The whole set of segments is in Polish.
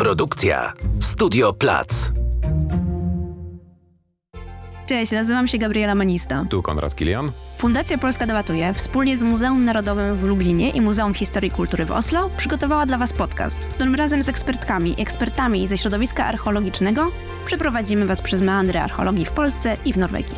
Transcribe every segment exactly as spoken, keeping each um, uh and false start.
Produkcja Studio Plac. Cześć, nazywam się Gabriela Manista. Tu Konrad Kilian. Fundacja Polska Debatuje wspólnie z Muzeum Narodowym w Lublinie i Muzeum Historii i Kultury w Oslo przygotowała dla Was podcast, w którym razem z ekspertkami i ekspertami ze środowiska archeologicznego przeprowadzimy Was przez meandry archeologii w Polsce i w Norwegii.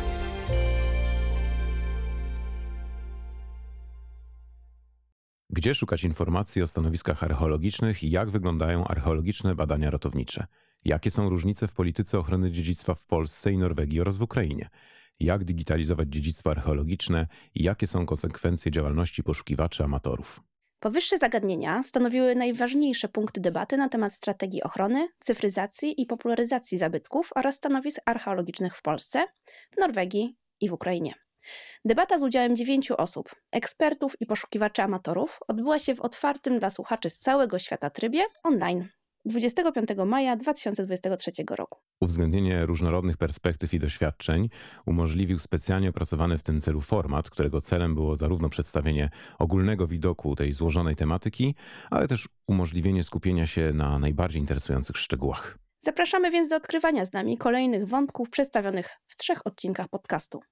Gdzie szukać informacji o stanowiskach archeologicznych i jak wyglądają archeologiczne badania ratownicze? Jakie są różnice w polityce ochrony dziedzictwa w Polsce i Norwegii oraz w Ukrainie? Jak digitalizować dziedzictwo archeologiczne i jakie są konsekwencje działalności poszukiwaczy amatorów? Powyższe zagadnienia stanowiły najważniejsze punkty debaty na temat strategii ochrony, cyfryzacji i popularyzacji zabytków oraz stanowisk archeologicznych w Polsce, w Norwegii i w Ukrainie. Debata z udziałem dziewięciu osób, ekspertów i poszukiwaczy amatorów odbyła się w otwartym dla słuchaczy z całego świata trybie online dwudziestego piątego maja dwa tysiące dwudziestego trzeciego roku. Uwzględnienie różnorodnych perspektyw i doświadczeń umożliwił specjalnie opracowany w tym celu format, którego celem było zarówno przedstawienie ogólnego widoku tej złożonej tematyki, ale też umożliwienie skupienia się na najbardziej interesujących szczegółach. Zapraszamy więc do odkrywania z nami kolejnych wątków przedstawionych w trzech odcinkach podcastu.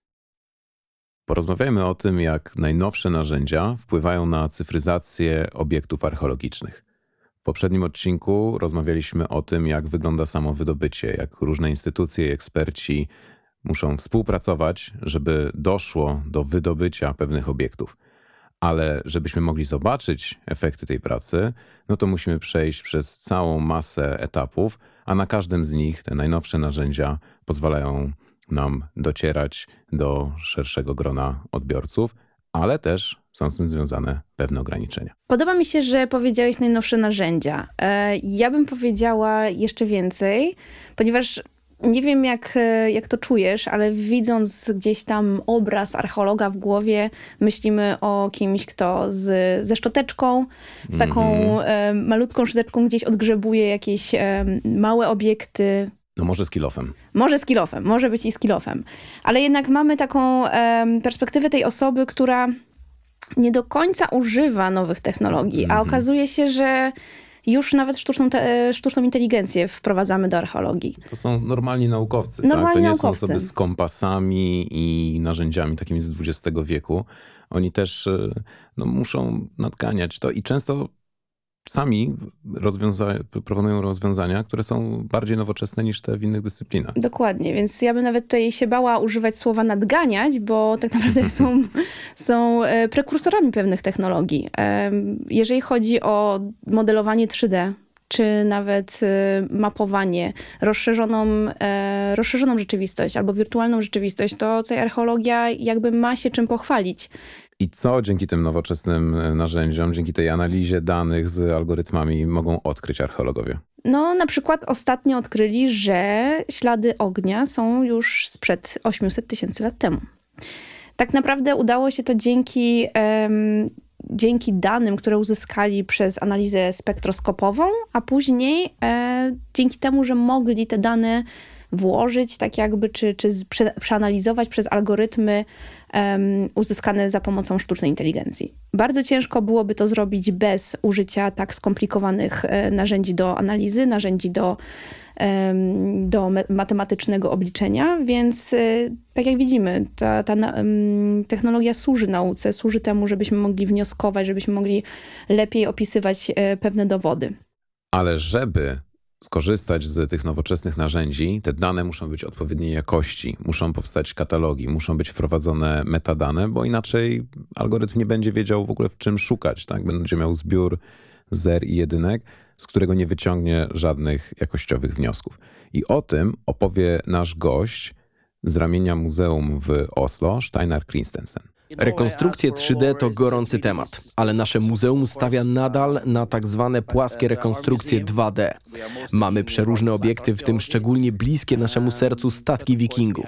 Porozmawiajmy o tym, jak najnowsze narzędzia wpływają na cyfryzację obiektów archeologicznych. W poprzednim odcinku rozmawialiśmy o tym, jak wygląda samo wydobycie, jak różne instytucje i eksperci muszą współpracować, żeby doszło do wydobycia pewnych obiektów. Ale żebyśmy mogli zobaczyć efekty tej pracy, no to musimy przejść przez całą masę etapów, a na każdym z nich te najnowsze narzędzia pozwalają nam docierać do szerszego grona odbiorców, ale też są z tym związane pewne ograniczenia. Podoba mi się, że powiedziałeś najnowsze narzędzia. Ja bym powiedziała jeszcze więcej, ponieważ nie wiem jak, jak to czujesz, ale widząc gdzieś tam obraz archeologa w głowie, myślimy o kimś, kto z, ze szczoteczką, z taką mm-hmm. malutką szczoteczką gdzieś odgrzebuje jakieś małe obiekty. No może z kilofem. Może z kilofem, może być i z kilofem. Ale jednak mamy taką um, perspektywę tej osoby, która nie do końca używa nowych technologii, mm-hmm. a okazuje się, że już nawet sztuczną, te, sztuczną inteligencję wprowadzamy do archeologii. To są normalni naukowcy. Normalni tak? To nie naukowcy. są osoby z kompasami i narzędziami takimi z dwudziestego wieku. Oni też no, muszą nadganiać to i często sami rozwiąza- proponują rozwiązania, które są bardziej nowoczesne niż te w innych dyscyplinach. Dokładnie, więc ja bym nawet tutaj się bała używać słowa nadganiać, bo tak naprawdę są, są prekursorami pewnych technologii. Jeżeli chodzi o modelowanie trzy D, czy nawet mapowanie, rozszerzoną, rozszerzoną rzeczywistość albo wirtualną rzeczywistość, to tutaj archeologia jakby ma się czym pochwalić. I co dzięki tym nowoczesnym narzędziom, dzięki tej analizie danych z algorytmami mogą odkryć archeologowie? No na przykład ostatnio odkryli, że ślady ognia są już sprzed osiemset tysięcy lat temu. Tak naprawdę udało się to dzięki, um, dzięki danym, które uzyskali przez analizę spektroskopową, a później e, dzięki temu, że mogli te dane włożyć, tak jakby, czy, czy prze, przeanalizować przez algorytmy um, uzyskane za pomocą sztucznej inteligencji. Bardzo ciężko byłoby to zrobić bez użycia tak skomplikowanych e, narzędzi do analizy, narzędzi do, um, do me- matematycznego obliczenia, więc e, tak jak widzimy, ta, ta um, technologia służy nauce, służy temu, żebyśmy mogli wnioskować, żebyśmy mogli lepiej opisywać e, pewne dowody. Ale żeby skorzystać z tych nowoczesnych narzędzi, te dane muszą być odpowiedniej jakości, muszą powstać katalogi, muszą być wprowadzone metadane, bo inaczej algorytm nie będzie wiedział w ogóle w czym szukać, tak? Będzie miał zbiór zer i jedynek, z którego nie wyciągnie żadnych jakościowych wniosków. I o tym opowie nasz gość z ramienia muzeum w Oslo, Steinar Christensen. Rekonstrukcje trzy D to gorący temat, ale nasze muzeum stawia nadal na tak zwane płaskie rekonstrukcje dwa D. Mamy przeróżne obiekty, w tym szczególnie bliskie naszemu sercu statki wikingów.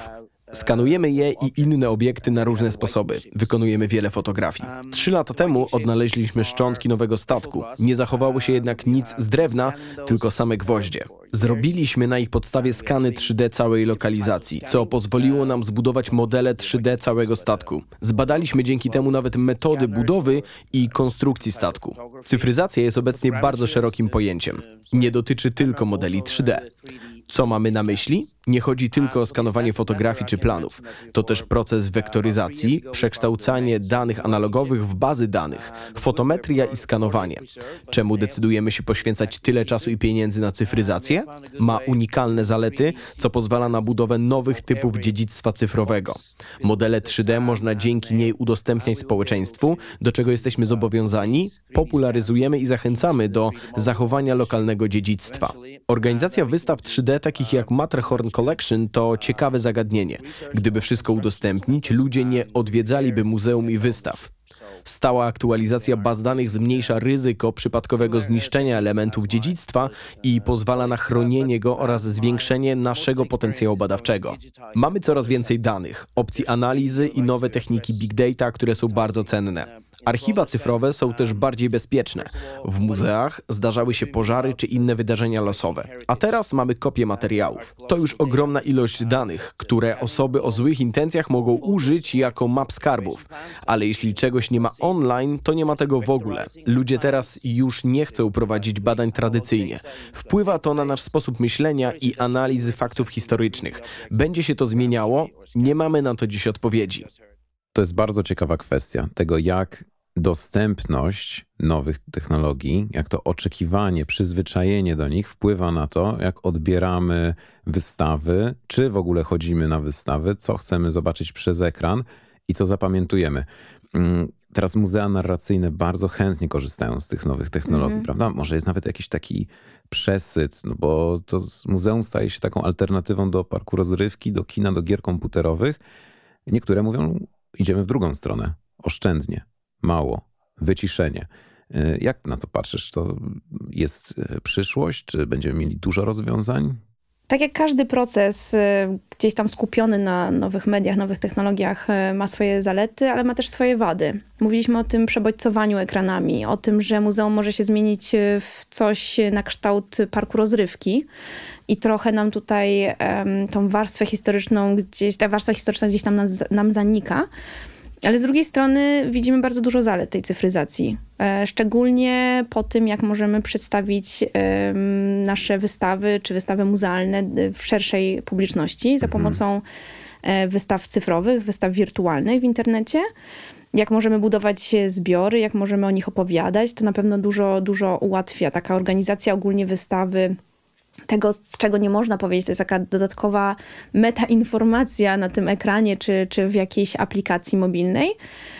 Skanujemy je i inne obiekty na różne sposoby. Wykonujemy wiele fotografii. Trzy lata temu odnaleźliśmy szczątki nowego statku. Nie zachowało się jednak nic z drewna, tylko same gwoździe. Zrobiliśmy na ich podstawie skany trzy D całej lokalizacji, co pozwoliło nam zbudować modele trzy D całego statku. Zbadaliśmy dzięki temu nawet metody budowy i konstrukcji statku. Cyfryzacja jest obecnie bardzo szerokim pojęciem. Nie dotyczy tylko modeli trzy D. Co mamy na myśli? Nie chodzi tylko o skanowanie fotografii czy planów. To też proces wektoryzacji, przekształcanie danych analogowych w bazy danych, fotometria i skanowanie. Czemu decydujemy się poświęcać tyle czasu i pieniędzy na cyfryzację? Ma unikalne zalety, co pozwala na budowę nowych typów dziedzictwa cyfrowego. Modele trzy D można dzięki niej udostępniać społeczeństwu, do czego jesteśmy zobowiązani, popularyzujemy i zachęcamy do zachowania lokalnego dziedzictwa. Organizacja wystaw trzy D takich jak Matterhorn Collection to ciekawe zagadnienie. Gdyby wszystko udostępnić, ludzie nie odwiedzaliby muzeum i wystaw. Stała aktualizacja baz danych zmniejsza ryzyko przypadkowego zniszczenia elementów dziedzictwa i pozwala na chronienie go oraz zwiększenie naszego potencjału badawczego. Mamy coraz więcej danych, opcji analizy i nowe techniki big data, które są bardzo cenne. Archiwa cyfrowe są też bardziej bezpieczne. W muzeach zdarzały się pożary czy inne wydarzenia losowe. A teraz mamy kopie materiałów. To już ogromna ilość danych, które osoby o złych intencjach mogą użyć jako map skarbów. Ale jeśli czegoś nie ma online, to nie ma tego w ogóle. Ludzie teraz już nie chcą prowadzić badań tradycyjnie. Wpływa to na nasz sposób myślenia i analizy faktów historycznych. Będzie się to zmieniało? Nie mamy na to dziś odpowiedzi. To jest bardzo ciekawa kwestia tego, jak dostępność nowych technologii, jak to oczekiwanie, przyzwyczajenie do nich wpływa na to, jak odbieramy wystawy, czy w ogóle chodzimy na wystawy, co chcemy zobaczyć przez ekran i co zapamiętujemy. Teraz muzea narracyjne bardzo chętnie korzystają z tych nowych technologii, mm. prawda? Może jest nawet jakiś taki przesyt, no bo to muzeum staje się taką alternatywą do parku rozrywki, do kina, do gier komputerowych. Niektóre mówią, idziemy w drugą stronę, oszczędnie, mało, wyciszenie. Jak na to patrzysz? To jest przyszłość? Czy będziemy mieli dużo rozwiązań? Tak jak każdy proces gdzieś tam skupiony na nowych mediach, nowych technologiach ma swoje zalety, ale ma też swoje wady. Mówiliśmy o tym przebodźcowaniu ekranami, o tym, że muzeum może się zmienić w coś na kształt parku rozrywki i trochę nam tutaj um, tą warstwę historyczną gdzieś, ta warstwa historyczna gdzieś tam nas, nam zanika. Ale z drugiej strony widzimy bardzo dużo zalet tej cyfryzacji. Szczególnie po tym, jak możemy przedstawić nasze wystawy czy wystawy muzealne w szerszej publiczności za pomocą wystaw cyfrowych, wystaw wirtualnych w internecie. Jak możemy budować zbiory, jak możemy o nich opowiadać, to na pewno dużo, dużo ułatwia. Taka organizacja ogólnie wystawy, tego, z czego nie można powiedzieć, to jest taka dodatkowa metainformacja na tym ekranie, czy, czy w jakiejś aplikacji mobilnej.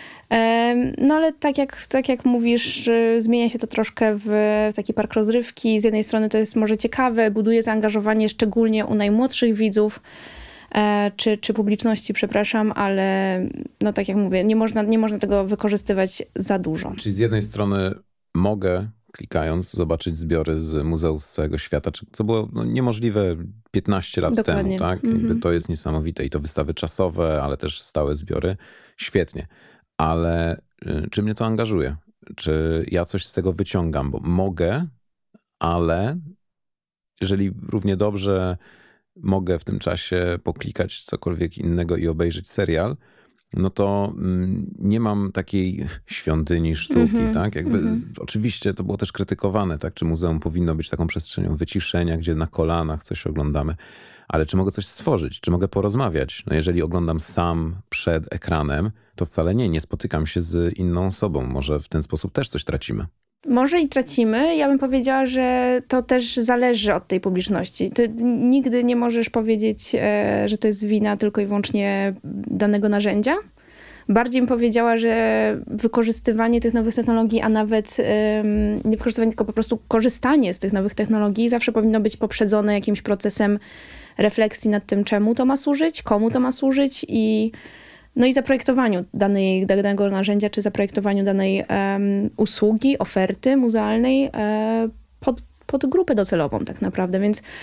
No ale tak jak, tak jak mówisz, zmienia się to troszkę w taki park rozrywki. Z jednej strony to jest może ciekawe, buduje zaangażowanie szczególnie u najmłodszych widzów, czy, czy publiczności, przepraszam, ale no tak jak mówię, nie można, nie można tego wykorzystywać za dużo. Czyli z jednej strony mogę, klikając, zobaczyć zbiory z muzeów z całego świata, co było no, niemożliwe piętnaście lat Dokładnie. temu. Tak? Mm-hmm. Jakby to jest niesamowite i to wystawy czasowe, ale też stałe zbiory. Świetnie. Ale y, czy mnie to angażuje? Czy ja coś z tego wyciągam? Bo mogę, ale jeżeli równie dobrze mogę w tym czasie poklikać cokolwiek innego i obejrzeć serial, no to nie mam takiej świątyni sztuki, mm-hmm, tak? Jakby mm-hmm. z, oczywiście to było też krytykowane, tak? Czy muzeum powinno być taką przestrzenią wyciszenia, gdzie na kolanach coś oglądamy, ale czy mogę coś stworzyć? Czy mogę porozmawiać? No jeżeli oglądam sam przed ekranem, to wcale nie, nie spotykam się z inną osobą. Może w ten sposób też coś tracimy. Może i tracimy. Ja bym powiedziała, że to też zależy od tej publiczności. Ty nigdy nie możesz powiedzieć, że to jest wina tylko i wyłącznie danego narzędzia. Bardziej bym powiedziała, że wykorzystywanie tych nowych technologii, a nawet nie wykorzystywanie, tylko po prostu korzystanie z tych nowych technologii zawsze powinno być poprzedzone jakimś procesem refleksji nad tym, czemu to ma służyć, komu to ma służyć i no i zaprojektowaniu danej, danego narzędzia, czy zaprojektowaniu danej um, usługi, oferty muzealnej um, pod, pod grupę docelową tak naprawdę. Więc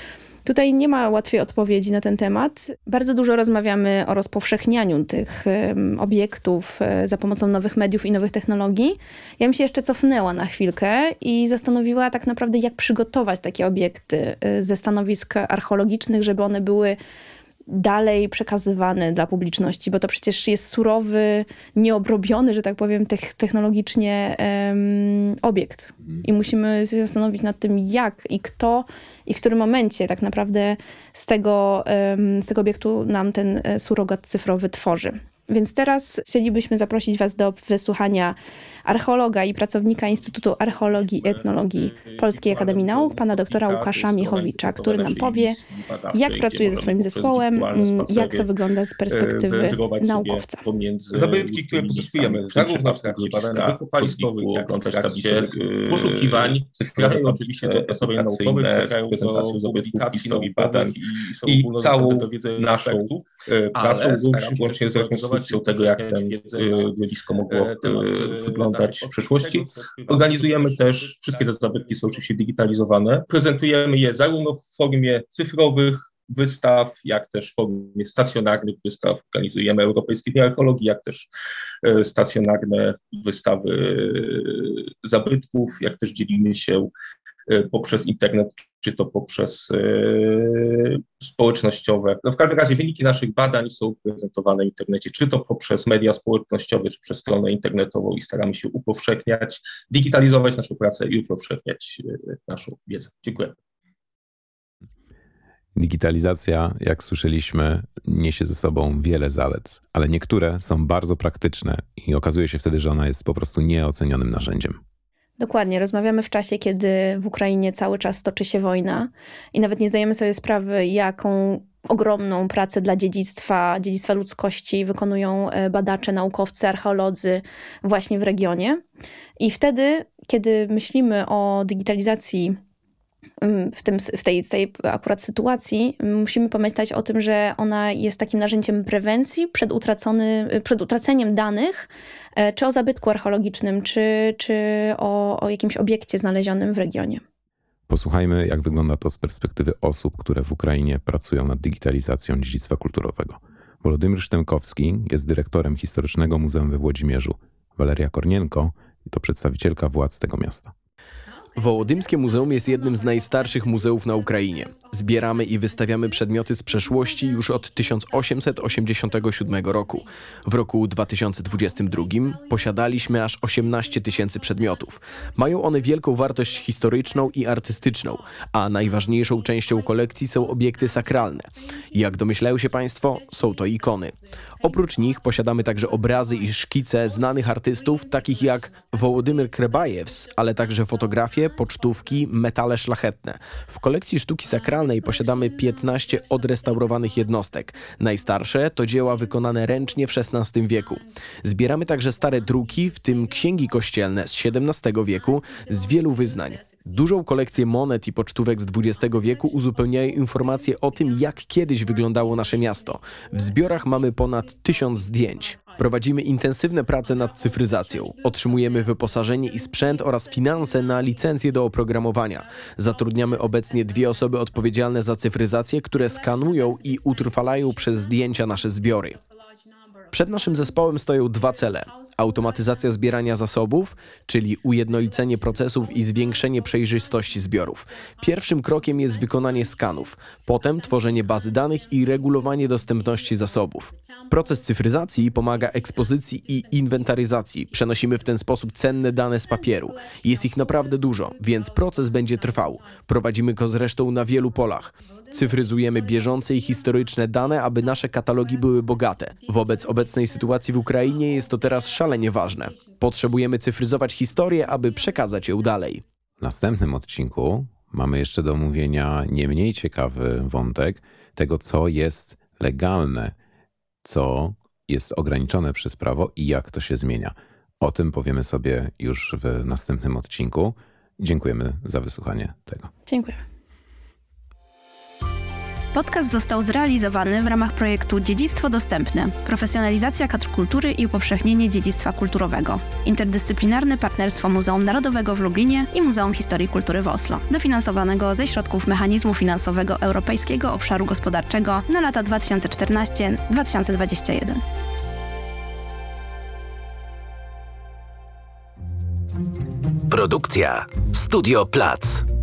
Tutaj nie ma łatwej odpowiedzi na ten temat. Bardzo dużo rozmawiamy o rozpowszechnianiu tych um, obiektów um, za pomocą nowych mediów i nowych technologii. Ja bym się jeszcze cofnęła na chwilkę i zastanowiła tak naprawdę, jak przygotować takie obiekty um, ze stanowisk archeologicznych, żeby one były dalej przekazywane dla publiczności, bo to przecież jest surowy, nieobrobiony, że tak powiem, technologicznie um, obiekt. I musimy się zastanowić nad tym, jak i kto i w którym momencie tak naprawdę z tego, um, z tego obiektu nam ten surogat cyfrowy tworzy. Więc teraz chcielibyśmy zaprosić Was do wysłuchania archeologa i pracownika Instytutu Archeologii i Etnologii Polskiej Akademii Nauk, pana doktora Łukasza Miechowicza, który nam powie, jak pracuje ze swoim zespołem, jak to wygląda z perspektywy naukowca. Zabytki, które pozyskujemy zarówno w trakcie badań wykopaliskowych, jak i w trakcie poszukiwań, trafiają oczywiście do pracowań naukowych, trafiają do zabytków, historii badań i całą naszą pracą, łącznie z rekonstrukcją tego, jak ten zjawisko mogło wyglądać w przyszłości. Organizujemy też, wszystkie te zabytki są oczywiście digitalizowane. Prezentujemy je zarówno w formie cyfrowych wystaw, jak też w formie stacjonarnych wystaw. Organizujemy Europejskie Dni Archeologii, jak też stacjonarne wystawy zabytków, jak też dzielimy się poprzez internet, czy to poprzez e, społecznościowe. No w każdym razie wyniki naszych badań są prezentowane w internecie, czy to poprzez media społecznościowe, czy przez stronę internetową i staramy się upowszechniać, digitalizować naszą pracę i upowszechniać e, naszą wiedzę. Dziękuję. Digitalizacja, jak słyszeliśmy, niesie ze sobą wiele zalet, ale niektóre są bardzo praktyczne i okazuje się wtedy, że ona jest po prostu nieocenionym narzędziem. Dokładnie. Rozmawiamy w czasie, kiedy w Ukrainie cały czas toczy się wojna i nawet nie zdajemy sobie sprawy, jaką ogromną pracę dla dziedzictwa, dziedzictwa ludzkości wykonują badacze, naukowcy, archeolodzy właśnie w regionie. I wtedy, kiedy myślimy o digitalizacji w, tym, w, tej, w tej akurat sytuacji, musimy pamiętać o tym, że ona jest takim narzędziem prewencji przed, utracony, przed utraceniem danych, czy o zabytku archeologicznym, czy, czy o, o jakimś obiekcie znalezionym w regionie. Posłuchajmy, jak wygląda to z perspektywy osób, które w Ukrainie pracują nad digitalizacją dziedzictwa kulturowego. Wolodymyr Sztękowski jest dyrektorem Historycznego Muzeum we Włodzimierzu. Waleria Kornienko to przedstawicielka władz tego miasta. Wołodymskie Muzeum jest jednym z najstarszych muzeów na Ukrainie. Zbieramy i wystawiamy przedmioty z przeszłości już od tysiąc osiemset osiemdziesiątego siódmego roku. W roku dwa tysiące dwudziestym drugim posiadaliśmy aż osiemnaście tysięcy przedmiotów. Mają one wielką wartość historyczną i artystyczną, a najważniejszą częścią kolekcji są obiekty sakralne. Jak domyślają się Państwo, są to ikony. Oprócz nich posiadamy także obrazy i szkice znanych artystów, takich jak Wołodymyr Krebajews, ale także fotografie, pocztówki, metale szlachetne. W kolekcji sztuki sakralnej posiadamy piętnaście odrestaurowanych jednostek. Najstarsze to dzieła wykonane ręcznie w szesnastym wieku. Zbieramy także stare druki, w tym księgi kościelne z siedemnastego wieku, z wielu wyznań. Dużą kolekcję monet i pocztówek z dwudziestego wieku uzupełniają informacje o tym, jak kiedyś wyglądało nasze miasto. W zbiorach mamy ponad tysiąc zdjęć. Prowadzimy intensywne prace nad cyfryzacją. Otrzymujemy wyposażenie i sprzęt oraz finanse na licencję do oprogramowania. Zatrudniamy obecnie dwie osoby odpowiedzialne za cyfryzację, które skanują i utrwalają przez zdjęcia nasze zbiory. Przed naszym zespołem stoją dwa cele. Automatyzacja zbierania zasobów, czyli ujednolicenie procesów i zwiększenie przejrzystości zbiorów. Pierwszym krokiem jest wykonanie skanów, potem tworzenie bazy danych i regulowanie dostępności zasobów. Proces cyfryzacji pomaga ekspozycji i inwentaryzacji. Przenosimy w ten sposób cenne dane z papieru. Jest ich naprawdę dużo, więc proces będzie trwał. Prowadzimy go zresztą na wielu polach. Cyfryzujemy bieżące i historyczne dane, aby nasze katalogi były bogate. Wobec obecnej sytuacji w Ukrainie jest to teraz szalenie ważne. Potrzebujemy cyfryzować historię, aby przekazać ją dalej. W następnym odcinku mamy jeszcze do omówienia nie mniej ciekawy wątek tego, co jest legalne, co jest ograniczone przez prawo i jak to się zmienia. O tym powiemy sobie już w następnym odcinku. Dziękujemy za wysłuchanie tego. Dziękuję. Podcast został zrealizowany w ramach projektu Dziedzictwo Dostępne. Profesjonalizacja kadr kultury i upowszechnienie dziedzictwa kulturowego. Interdyscyplinarne partnerstwo Muzeum Narodowego w Lublinie i Muzeum Historii i Kultury w Oslo. Dofinansowanego ze środków Mechanizmu Finansowego Europejskiego Obszaru Gospodarczego na lata dwa tysiące czternaście do dwa tysiące dwudziestego pierwszego. Produkcja Studio Plac.